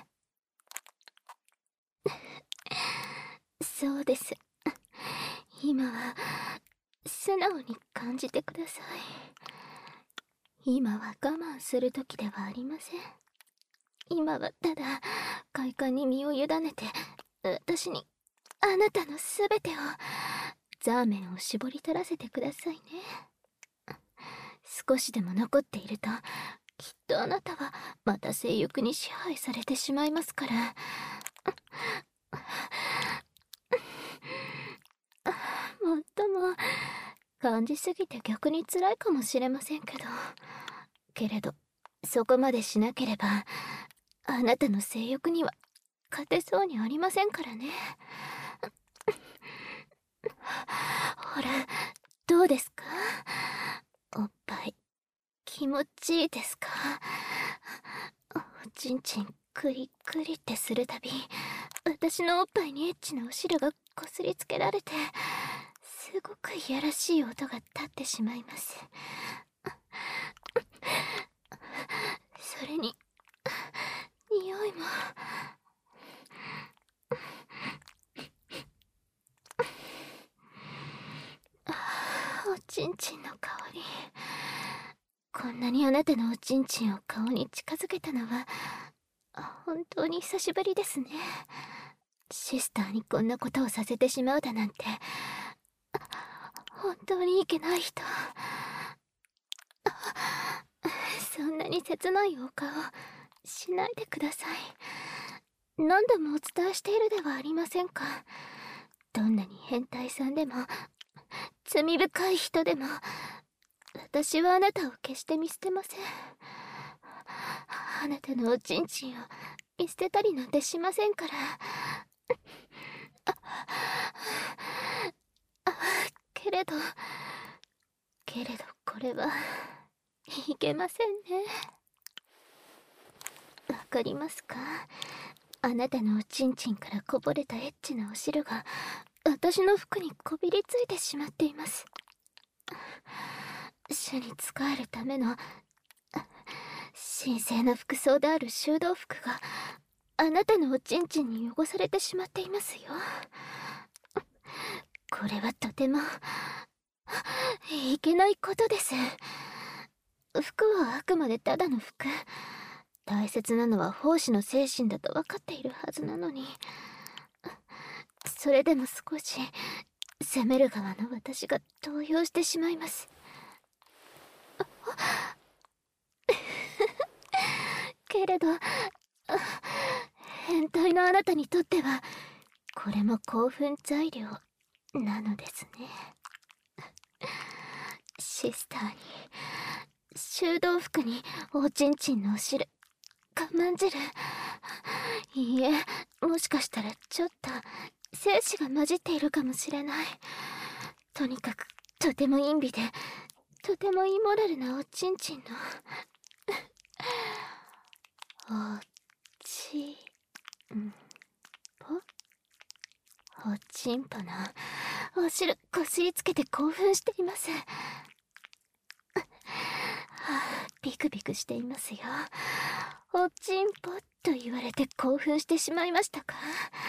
そうです。今は素直に感じてください。今は我慢する時ではありません。今はただ快感に身を委ねて、私にあなたのすべてを、ザーメンを絞り取らせてくださいね。少しでも残っていると、きっとあなたはまた性欲に支配されてしまいますから。もっとも感じすぎて逆に辛いかもしれませんけど、けれどそこまでしなければあなたの性欲には勝てそうにありませんからね。ほら、どうですか？おっぱい気持ちいいですか？おちんちんクリクリってするたび、私のおっぱいにエッチなお汁がこすりつけられて、すごくいやらしい音が立ってしまいます。それに匂いもおちんちんの香り。こんなにあなたのおちんちんを顔に近づけたのは本当に久しぶりですね。シスターにこんなことをさせてしまうだなんて本当にいけない人。そんなに切ないお顔しないでください。何度もお伝えしているではありませんか。どんなに変態さんでも罪深い人でも、私はあなたを決して見捨てません。あなたのおちんちんを見捨てたりなんてしませんから。ああけれどけれどこれはいけませんね。わかりますか？あなたのおちんちんからこぼれたエッチなお汁が私の服にこびりついてしまっています。主に仕えるための神聖な服装である修道服があなたのおちんちんに汚されてしまっていますよ。これはとてもいけないことです。服はあくまでただの服。大切なのは奉仕の精神だと分かっているはずなのに、それでも少し責める側の私が動揺してしまいます。けれど変態のあなたにとってはこれも興奮材料なのですね。シスターに修道服におちんちんのお汁我慢汁、いいえ、もしかしたらちょっと精子が混じっているかもしれない。とにかくとても陰微でとてもイモラルなおちんちんのおちんぽおちんぽのお汁こすりつけて興奮しています。はあ、ビクビクしていますよ。おちんぽと言われて興奮してしまいましたか？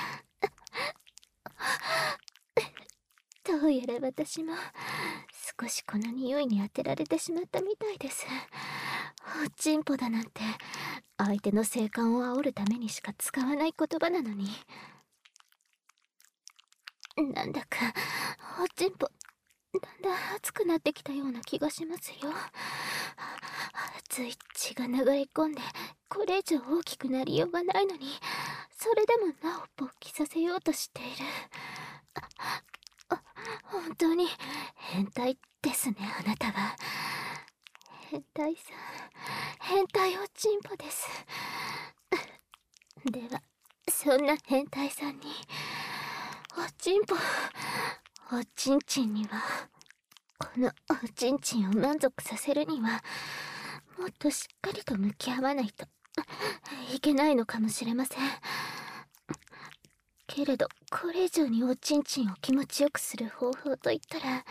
どうやら私も少しこの匂いに当てられてしまったみたいです。おちんぽだなんて相手の性感を煽るためにしか使わない言葉なのに、なんだかおちんぽだんだん熱くなってきたような気がしますよ。熱い血が流れ込んで、これ以上大きくなりようがないのに、それでもなお勃起させようとしている。あ、本当に変態ですね、あなたは。変態さん、変態おちんぽです。では、そんな変態さんに、おちんぽ、おちんちんには、このおちんちんを満足させるには、もっとしっかりと向き合わないといけないのかもしれません。けれど、これ以上におちんちんを気持ちよくする方法といったら、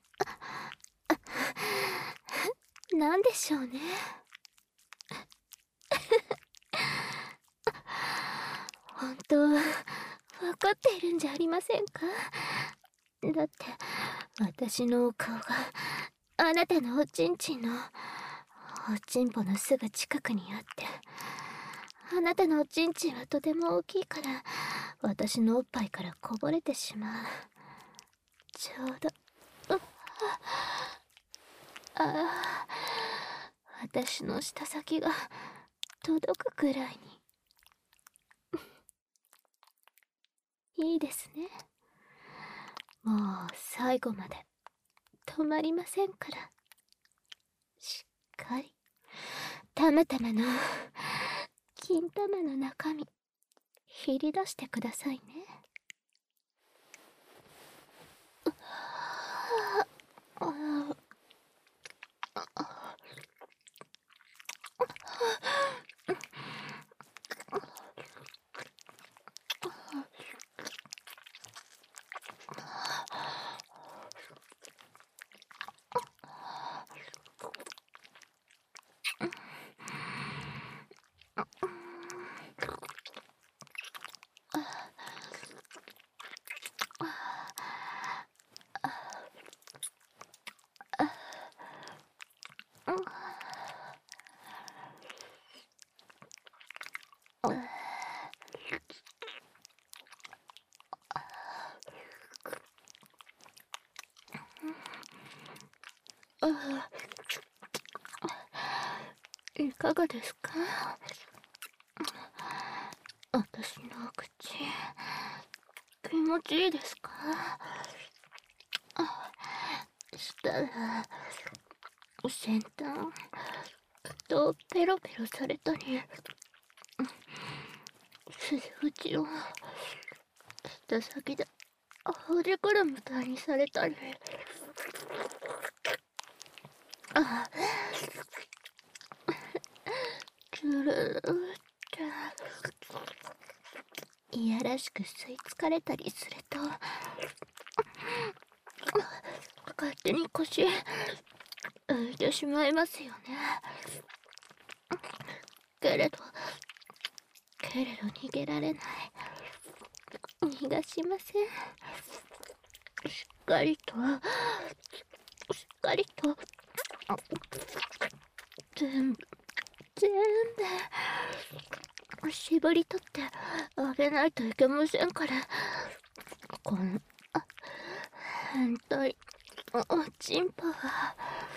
なんでしょうね。本当は分かっているんじゃありませんか？だって私のお顔があなたのおちんちんのおちんぽのすぐ近くにあって、あなたのおちんちんはとても大きいから私のおっぱいからこぼれてしまう。ちょうどうっああ、私の舌先が届くくらいにいいですね。もう最後まで止まりませんから、しっかりたまたまの金玉の中身ひり出してくださいね。ああいかがですか？私の口気持ちいいですか？したら先端とペロペロされたり、筋口を舌先でほじくるみたいにされたり、あずるーっていやらしく吸い付かれたりすると、勝手に腰浮いてしまいますよね。けれどけれど逃げられない。逃がしません。しっかりとしっかりと全部全部絞り取ってあげないといけませんから。この変態おちんぽは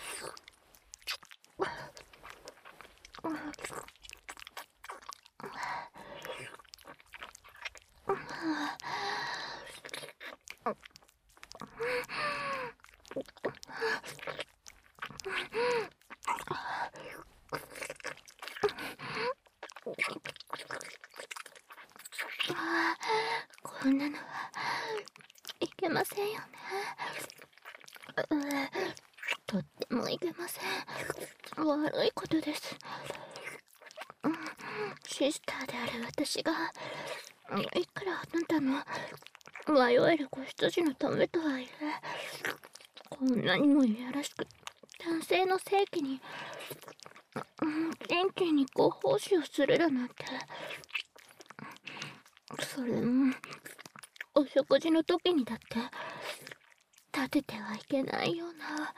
こんなのはいけませんよね。とってもいけません。悪いことです。シスターである私がいくらあなたの迷える子羊のためとはいえ、こんなにもいやらしく男性の性器に元気にご奉仕をするだなんて、それもお食事の時にだって立ててはいけないような。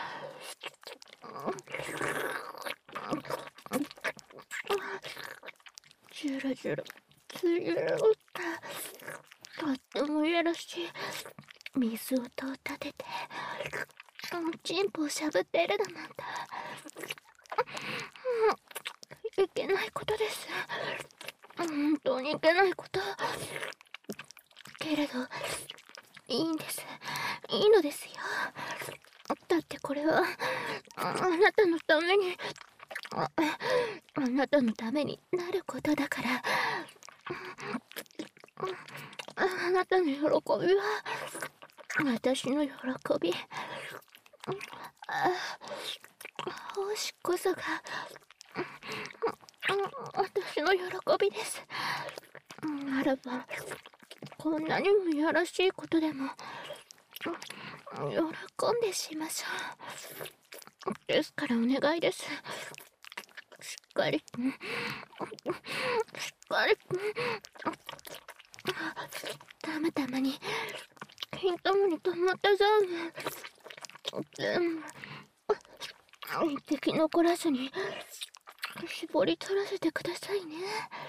ジュルジュルつゆるってとってもいやらしい水音を立ててチンポをしゃぶっているだなんて、いけないことです。本当にいけないこと。けれどいいんです、いいのですよ。だってこれはあなたのために、ああなたのためになることだから。あなたの喜びは私の喜び。奉仕こそが私の喜びです。ならばこんなにもいやらしいことでも喜んでしましょう。ですからお願いです。しっかりしっかりたまたまに金玉に止まったザーム全部一滴残らずに絞り取らせてくださいね。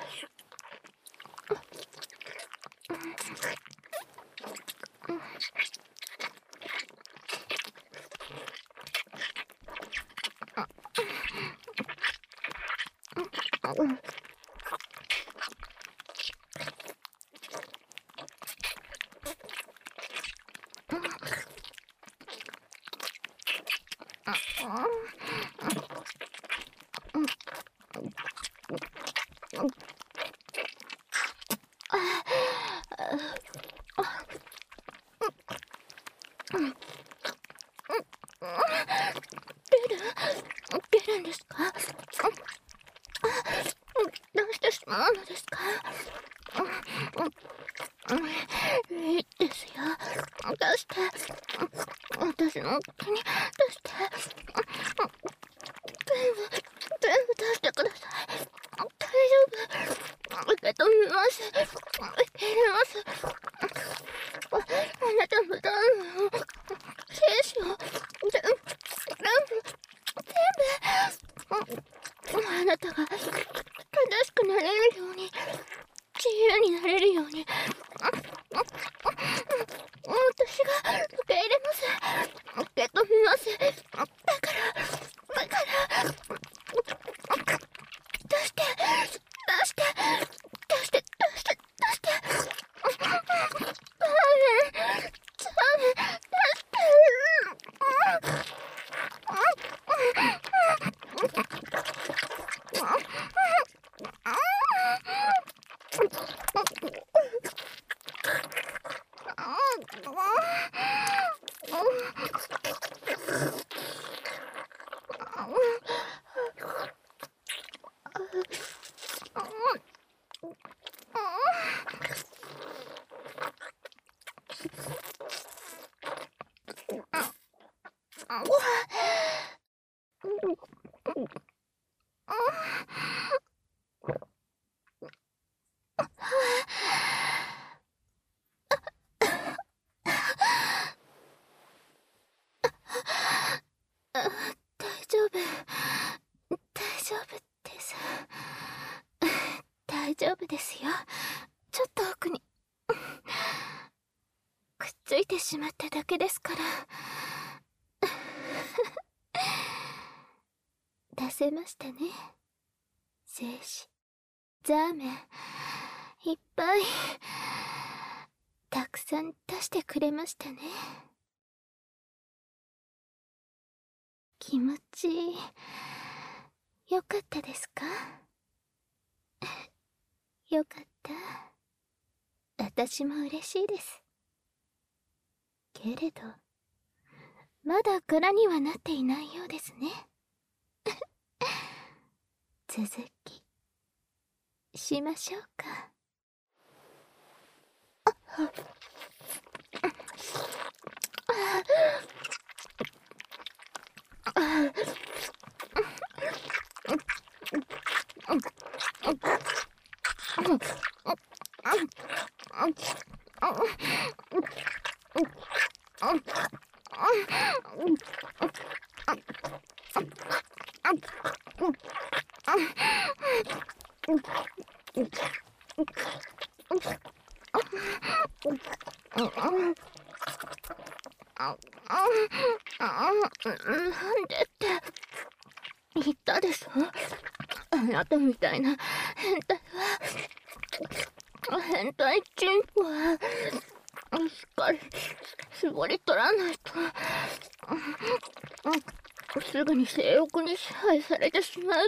出るんですか？出してしまうのですか？いいですよ。出して。私の手に出して。全部、全部出してください。大丈夫。受け止めます。受け入れます。あなたのダウンを、精子を、全部、全部、全部。あなたが正しくなれるように、自由になれるように、私が受け入れます。受け止めます。だから、だから、出して、出して、出して、出して、出して。ダメ、ダメ、出して。大丈夫、大丈夫です。大丈夫ですよ。ちょっと奥にくっついてしまっただけですから。出せましたね。精子、ザーメン、いっぱいたくさん出してくれましたね。気持ちよかったですか？よかった。私も嬉しいです。けれどまだ空にはなっていないようですね。続きしましょうか。あなんでって言ったでしょ。あなたみたいな変態は、変態チンポはしっかり絞り取らないとすぐに性欲に支配されてしまうって。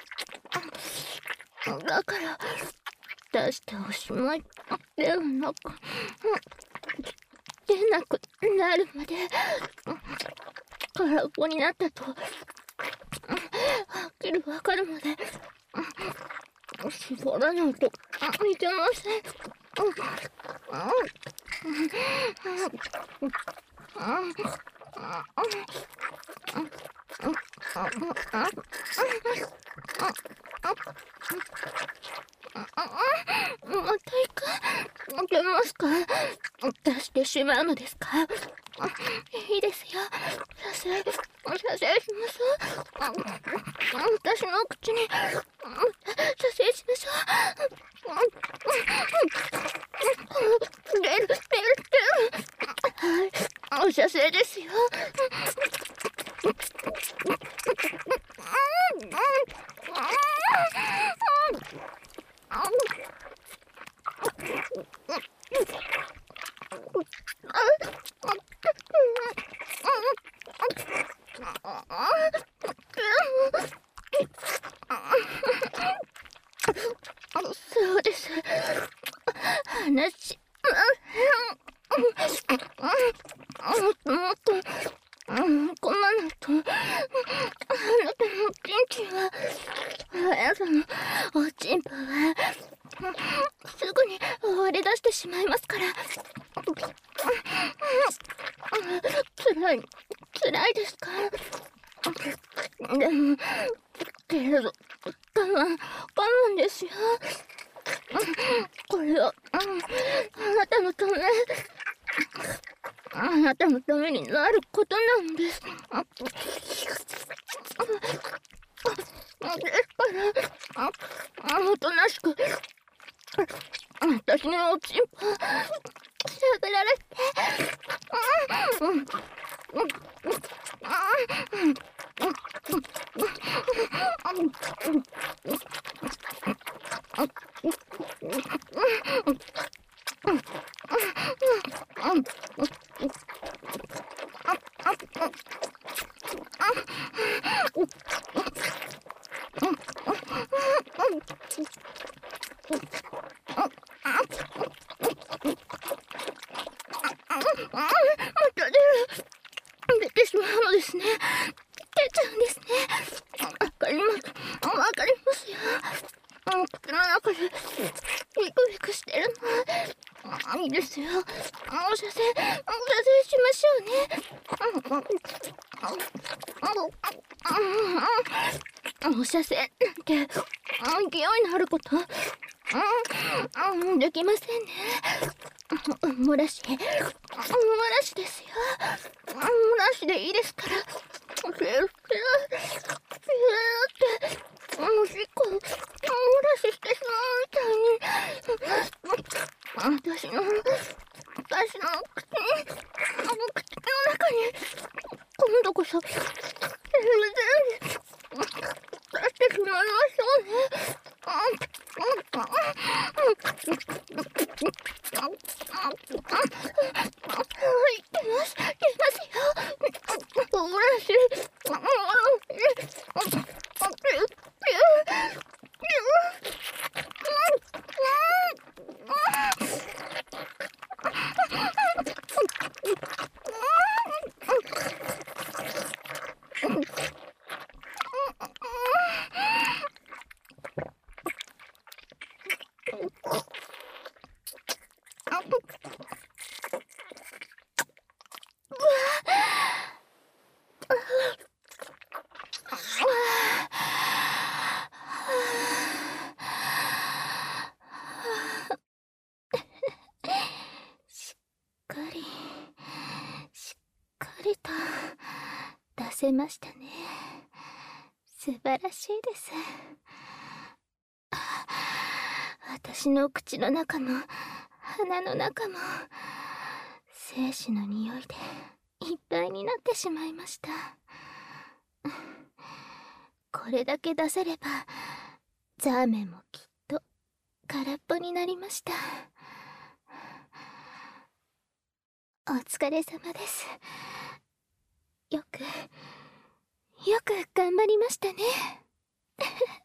だから出しておしまいではなく、出なくなるまで空っぽになったとはっきりわかるまで絞らないといけません。またいか出ますか？出してしまうのですか？いいですよ。射精、射精しましょう。私の口に射精しましょう。出る、出る、出る。はい、射精ですよ。そうです。話、もっともっと、こんなのと、あなたのチンチンは、あなたのおちんぽは、すぐに割れ出してしまいますから。つらい、つらいですか？でも、けれど、我慢、我慢ですよ。これは、あなたのため、あなたのためになることなんです。ですから、おとなしく、私のおちんぽ、しゃぶられて、また出る。出てしまうのですね。出ちゃうんですね。わかります。わかりますよ。口の中でビクビクしてるの。いいですよ。お射精、お射精しましょうね。お射精なんて勢いのあること、できませんね。漏らし、漏らしですよ。漏らしでいいですから。ピューピューピューっておしっこ漏らししてしまうみたいに、私の私の口に、あの口の中に今度こそ全然出してしまいましょうね。はい、出ます、出ますよ。漏らし、漏らし、しっかり、しっかりと出せましたね。素晴らしいです。私の口の中も鼻の中も精子の匂いでいっぱいになってしまいました。これだけ出せればザーメンもきっと空っぽになりました。お疲れ様です。よくよく頑張りましたね。